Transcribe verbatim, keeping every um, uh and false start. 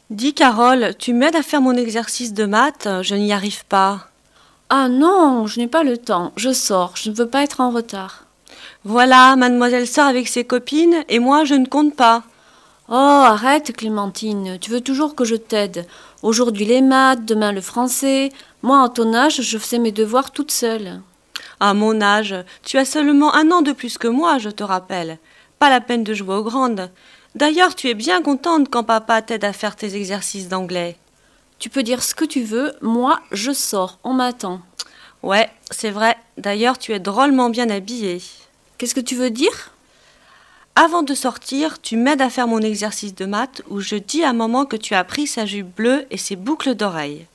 Dis Carole, tu m'aides à faire mon exercice de maths, je n'y arrive pas. Ah non, je n'ai pas le temps. Je sors, je ne veux pas être en retard. Voilà, mademoiselle sort avec ses copines et moi je ne compte pas. Oh, arrête, Clémentine, tu veux toujours que je t'aide. Aujourd'hui les maths, demain le français. Moi, à ton âge, je faisais mes devoirs toute seule. À mon âge, tu as seulement un an de plus que moi, je te rappelle. Pas la peine de jouer aux grandes. D'ailleurs, tu es bien contente quand papa t'aide à faire tes exercices d'anglais. Tu peux dire ce que tu veux, moi, je sors, on m'attend. Ouais, c'est vrai. D'ailleurs, tu es drôlement bien habillée. Qu'est-ce que tu veux dire ? Avant de sortir, tu m'aides à faire mon exercice de maths où je dis à maman que tu as pris sa jupe bleue et ses boucles d'oreilles.